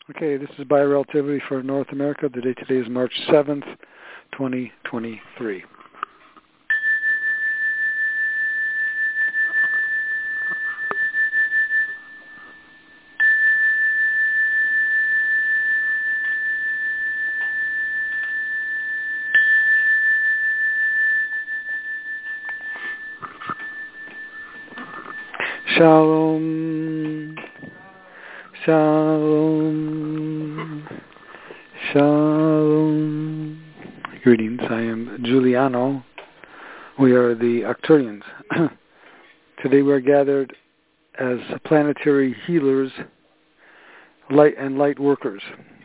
Okay, this is Biorelativity for North America. The date today is March 7th, 2023. Shalom, shalom, shalom. Greetings, I am Giuliano. We are the Arcturians. Today we are gathered as planetary healers, light workers.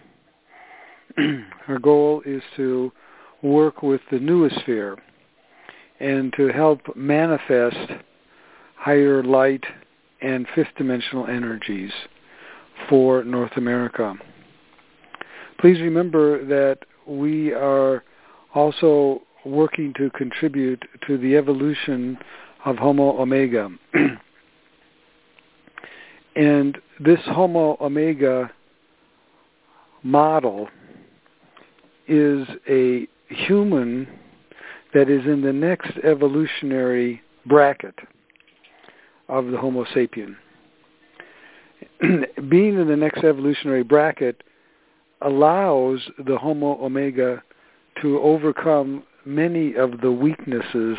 Our goal is to work with the noosphere and to help manifest higher light and fifth dimensional energies for North America. Please remember that we are also working to contribute to the evolution of Homo Omega. And this Homo Omega model is a human that is in the next evolutionary bracket of the Homo sapien. Being in the next evolutionary bracket allows the Homo Omega to overcome many of the weaknesses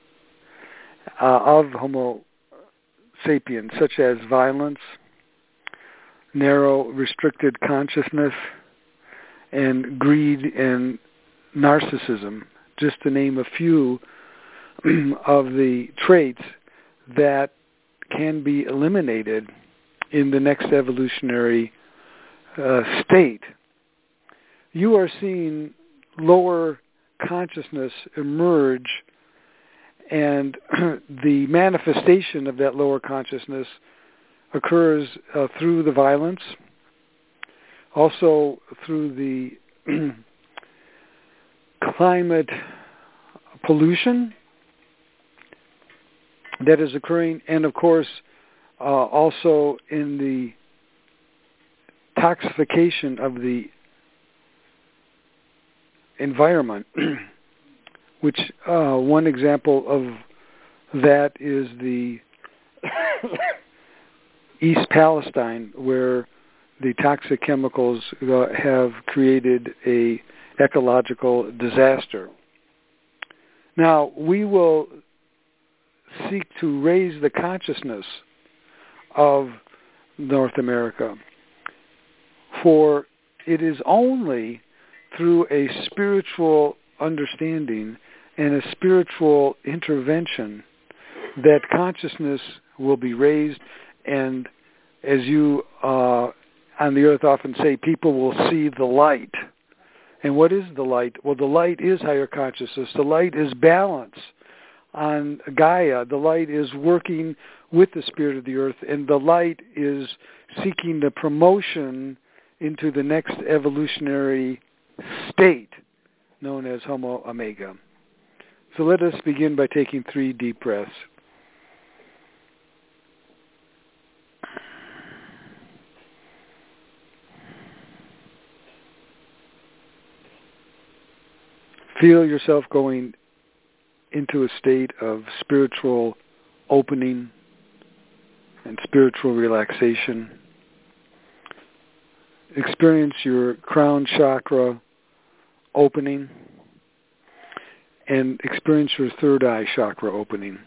of Homo sapien, such as violence, narrow, restricted consciousness, and greed and narcissism, just to name a few of the traits that can be eliminated in the next evolutionary state. You are seeing lower consciousness emerge, and the manifestation of that lower consciousness occurs through the violence, also through the climate pollution that is occurring, and of course also in the toxification of the environment, which one example of that is the East Palestine, where the toxic chemicals have created a ecological disaster. Now, we will seek to raise the consciousness of North America, for it is only through a spiritual understanding and a spiritual intervention that consciousness will be raised, and as you on the earth often say, people will see the light. And what is the light? Well, the light is higher consciousness. The light is balance on Gaia. The light is working with the spirit of the earth, and the light is seeking the promotion into the next evolutionary state known as Homo Omega. So let us begin by taking 3 deep breaths. Feel yourself going into a state of spiritual opening and spiritual relaxation. Experience your crown chakra opening, and experience your third eye chakra opening.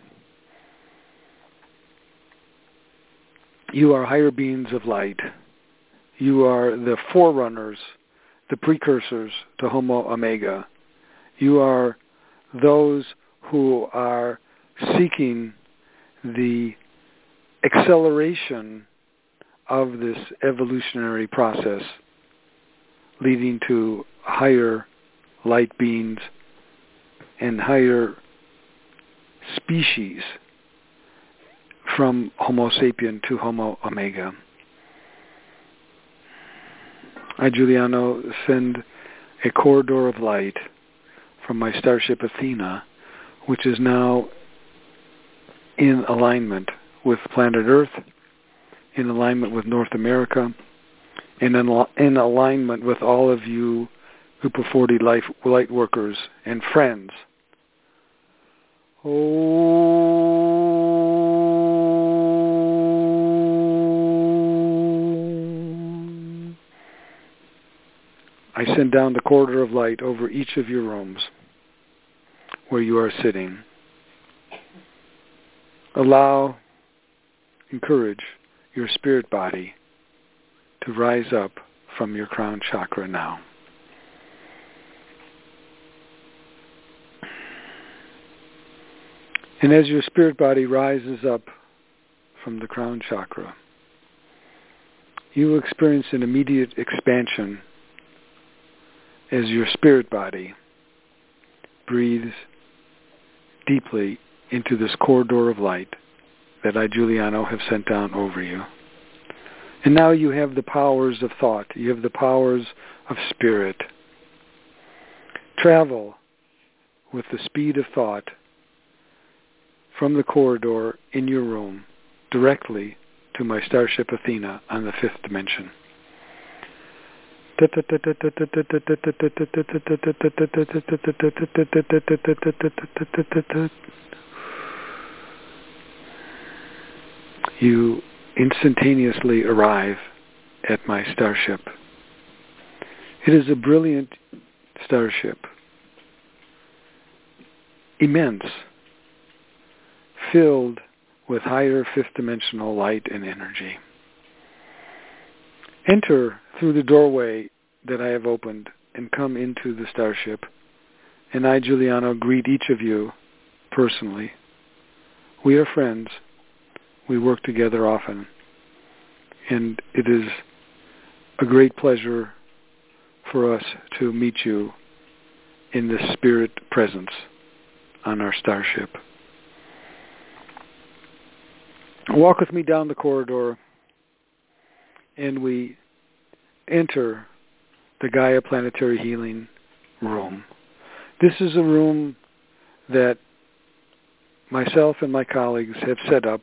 You are higher beings of light. You are the forerunners, the precursors to Homo Omega. You are those who are seeking the acceleration of this evolutionary process, leading to higher light beings and higher species from Homo sapien to Homo Omega. I, Giuliano, send a corridor of light from my starship Athena, which is now in alignment with planet Earth, in alignment with North America, and in alignment with all of you Group of 40 light workers and friends. I send down the corridor of light over each of your rooms where you are sitting. Encourage your spirit body to rise up from your crown chakra now. And as your spirit body rises up from the crown chakra, you will experience an immediate expansion as your spirit body breathes deeply into this corridor of light that I, Giuliano, have sent down over you. And now you have the powers of thought. You have the powers of spirit. Travel with the speed of thought from the corridor in your room directly to my starship Athena on the 5th dimension. You instantaneously arrive at my starship. It is a brilliant starship, immense, filled with higher 5th dimensional light and energy. Enter through the doorway that I have opened and come into the starship, and I, Giuliano, greet each of you personally. We are friends. We work together often, and it is a great pleasure for us to meet you in this spirit presence on our starship. Walk with me down the corridor, and we enter the Gaia Planetary Healing room. This is a room that myself and my colleagues have set up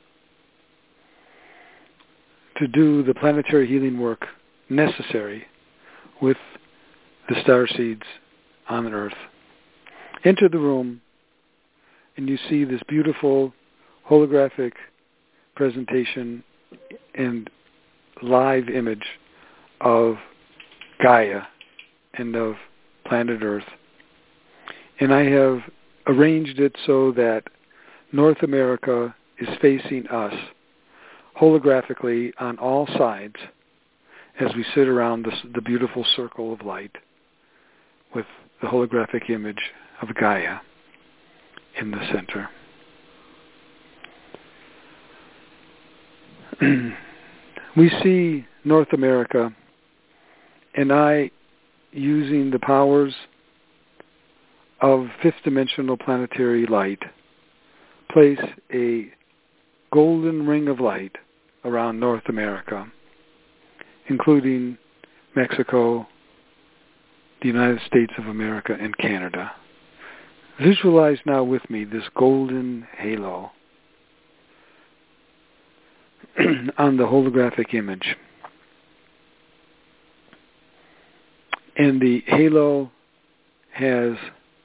to do the planetary healing work necessary with the starseeds on Earth. Enter the room, and you see this beautiful holographic presentation and live image of Gaia and of planet Earth. And I have arranged it so that North America is facing us holographically on all sides as we sit around the beautiful circle of light with the holographic image of Gaia in the center. We see North America, and I, using the powers of 5th dimensional planetary light, place a golden ring of light around North America, including Mexico, the United States of America, and Canada. Visualize now with me this golden halo on the holographic image. And the halo has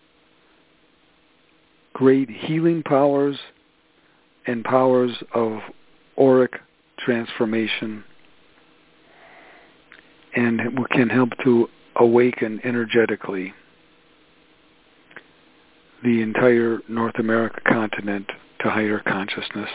great healing powers and powers of auric transformation, and can help to awaken energetically the entire North America continent to higher consciousness.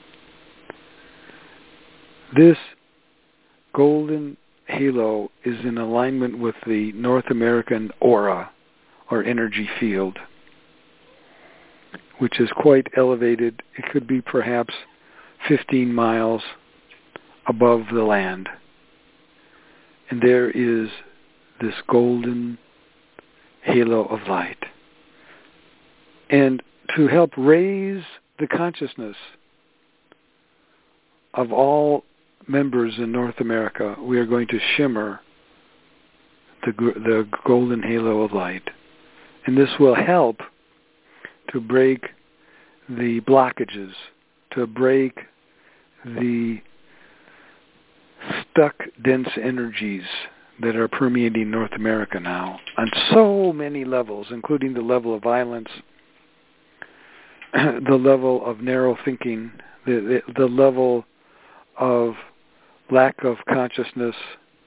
This golden halo is in alignment with the North American aura, or energy field, which is quite elevated. It could be perhaps 15 miles above the land. And there is this golden halo of light. And to help raise the consciousness of all members in North America, we are going to shimmer the golden halo of light. And this will help to break the blockages, to break the stuck, dense energies that are permeating North America now on so many levels, including the level of violence, the level of narrow thinking, the level of lack of consciousness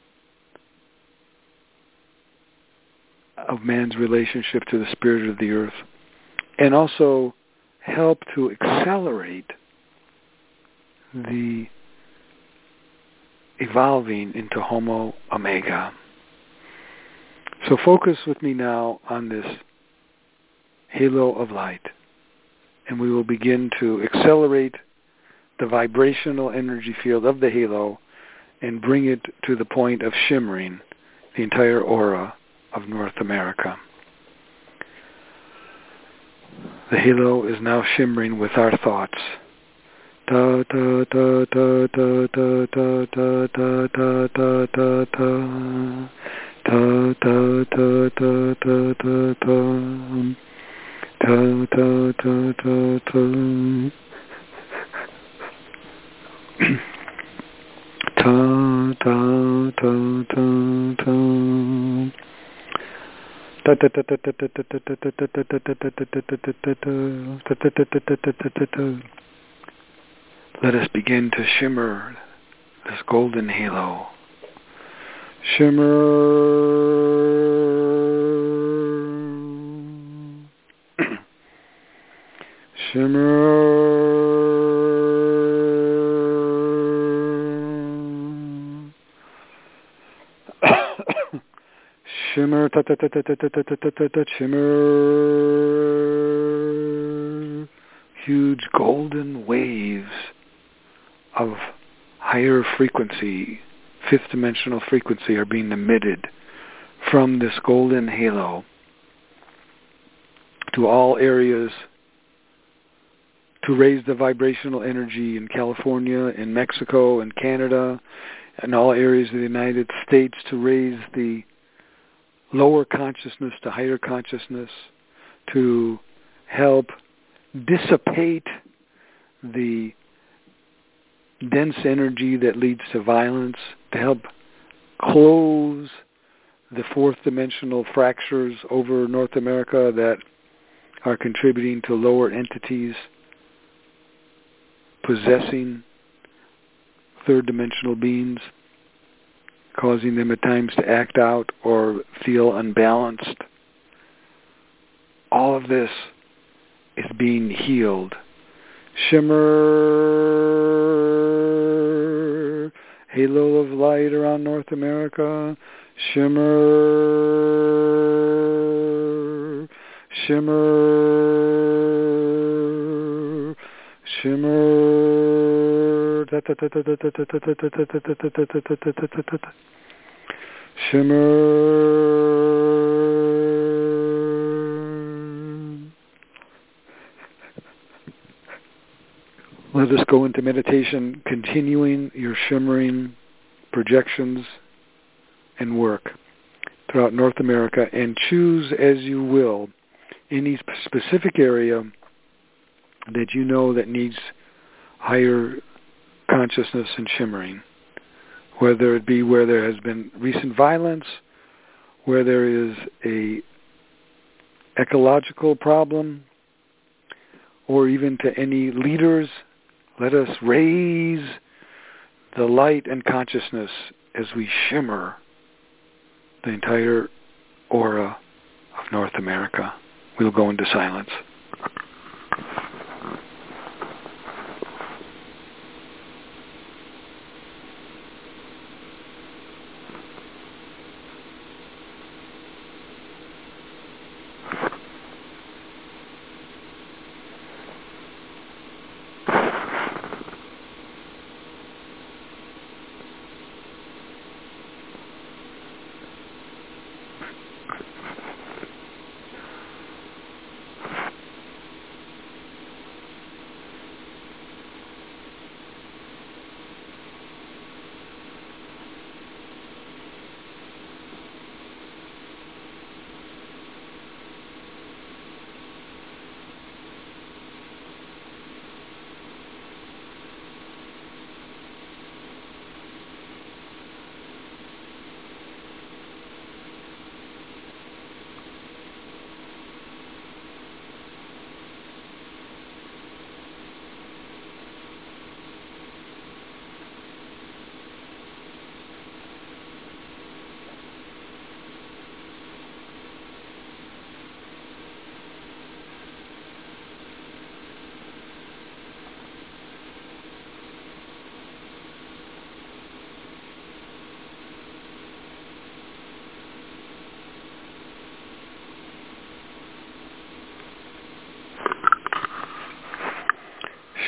of man's relationship to the spirit of the earth, and also help to accelerate the evolving into Homo Omega. So focus with me now on this halo of light, and we will begin to accelerate the vibrational energy field of the halo and bring it to the point of shimmering the entire aura of North America. The halo is now shimmering with our thoughts. Da da da da da da da da da da da da da. Da da da da da da da. Da da da da da. Ta ta ta ta ta. Let us begin to shimmer this golden halo. Shimmer. Shimmer. Shimmer, ta ta ta ta ta ta ta ta ta ta, shimmer. Huge golden waves of higher frequency, fifth dimensional frequency, are being emitted from this golden halo to all areas to raise the vibrational energy in California, in Mexico, in Canada, and all areas of the United States, to raise the lower consciousness to higher consciousness, to help dissipate the dense energy that leads to violence, to help close the fourth dimensional fractures over North America that are contributing to lower entities possessing third dimensional beings, causing them at times to act out or feel unbalanced. All of this is being healed. Shimmer, halo of light around North America. Shimmer, shimmer, shimmer, shimmer. Let us go into meditation, continuing your shimmering projections and work throughout North America, and choose as you will any specific area that you know that needs higher consciousness and shimmering, whether it be where there has been recent violence, where there is a ecological problem, or even to any leaders. Let us raise the light and consciousness as we shimmer the entire aura of North America. We'll go into silence.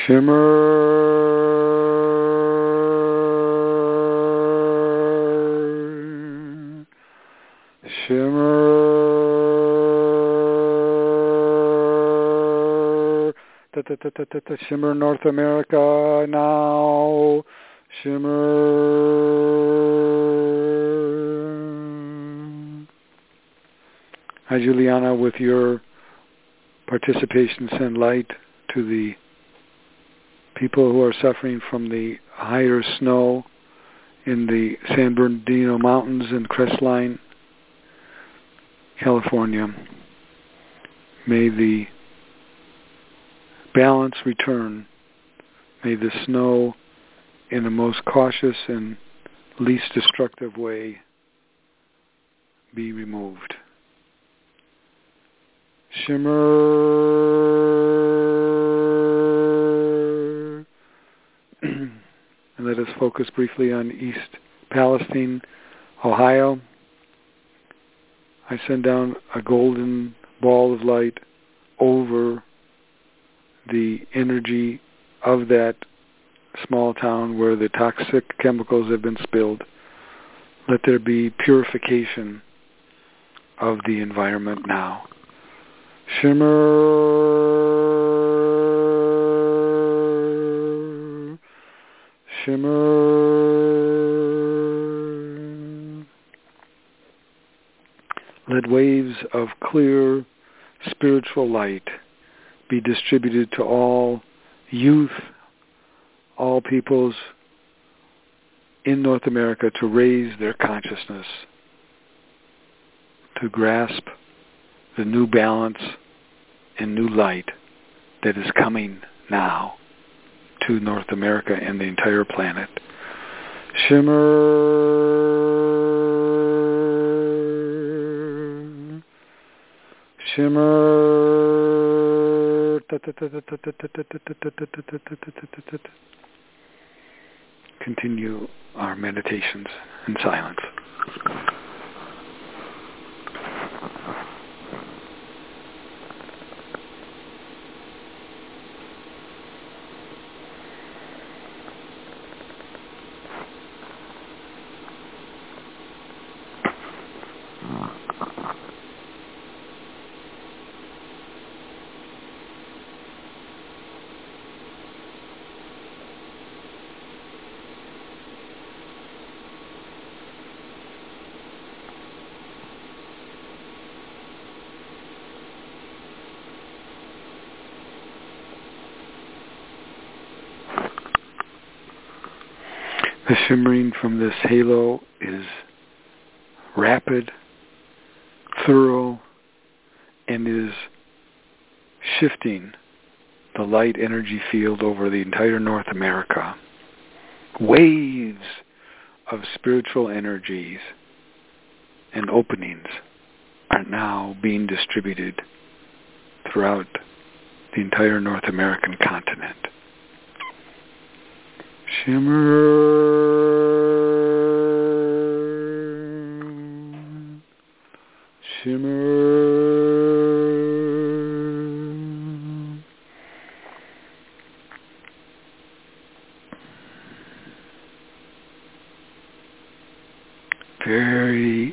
Shimmer, shimmer, shimmer North America now, shimmer. Hi, Juliana, with your participation, send light to the people who are suffering from the higher snow in the San Bernardino Mountains and Crestline, California. May the balance return. May the snow, in the most cautious and least destructive way, be removed. Shimmer. And let us focus briefly on East Palestine, Ohio. I send down a golden ball of light over the energy of that small town where the toxic chemicals have been spilled. Let there be purification of the environment now. Shimmer, shimmer. Let waves of clear spiritual light be distributed to all youth, all peoples in North America to raise their consciousness, to grasp the new balance and new light that is coming now to North America and the entire planet. Shimmer, shimmer. Continue our meditations in silence. The shimmering from this halo is rapid, thorough, and is shifting the light energy field over the entire North America. Waves of spiritual energies and openings are now being distributed throughout the entire North American continent. Shimmer, shimmer. Very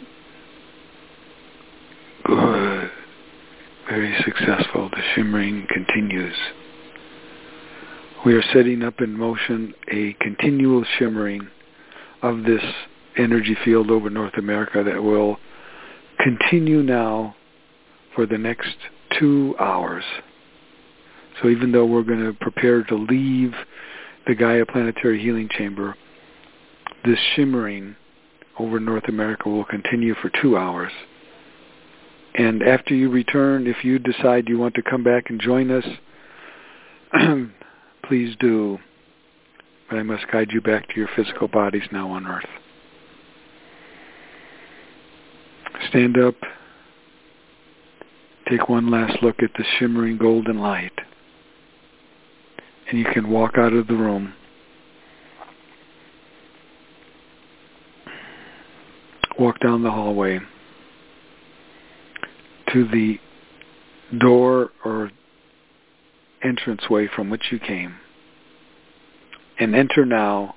good, very successful. The shimmering continues. We are setting up in motion a continual shimmering of this energy field over North America that will continue now for the next 2 hours. So even though we're going to prepare to leave the Gaia Planetary Healing Chamber, this shimmering over North America will continue for 2 hours. And after you return, if you decide you want to come back and join us, please do. But I must guide you back to your physical bodies now on Earth. Stand up. Take one last look at the shimmering golden light. And you can walk out of the room. Walk down the hallway to the door or entranceway from which you came. and enter now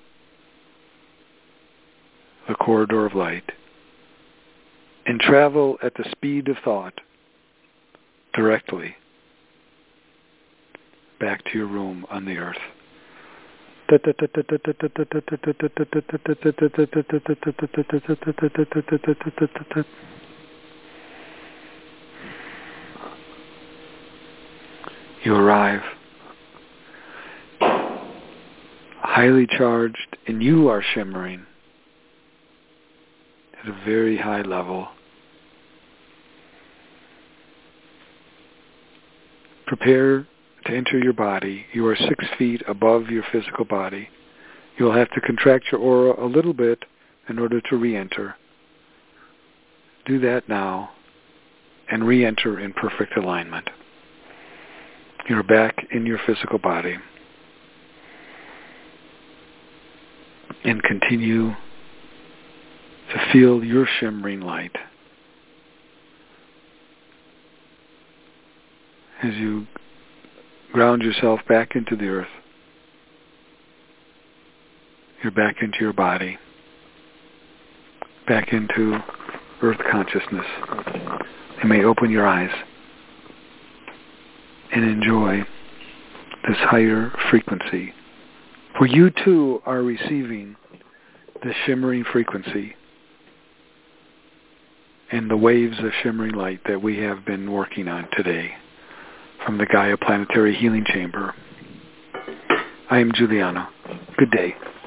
the corridor of light and travel at the speed of thought directly back to your room on the earth. You arrive highly charged, and you are shimmering at a very high level. Prepare to enter your body. You are 6 feet above your physical body. You will have to contract your aura a little bit in order to re-enter. Do that now and re-enter in perfect alignment. You're back in your physical body. And continue to feel your shimmering light as you ground yourself back into the earth. You're back into your body, back into earth consciousness. You may open your eyes and enjoy this higher frequency, for you too are receiving the shimmering frequency and the waves of shimmering light that we have been working on today from the Gaia Planetary Healing Chamber. I am Giuliano. Good day.